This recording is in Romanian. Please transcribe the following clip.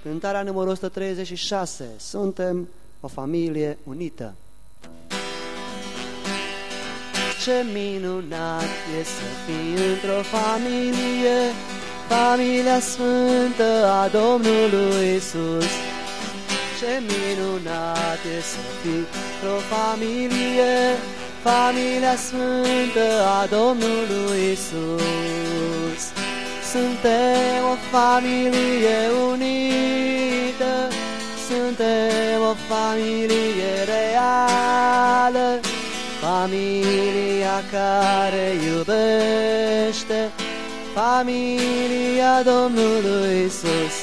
Cântarea numărul 136. Suntem o familie unită. Ce minunat e să fii într-o familie, familia sfântă a Domnului Isus. Ce minunat e să fii într-o familie, familia sfântă a Domnului Isus. Suntem o familie unită, suntem o familie reală, familia care iubește, familia Domnului Isus.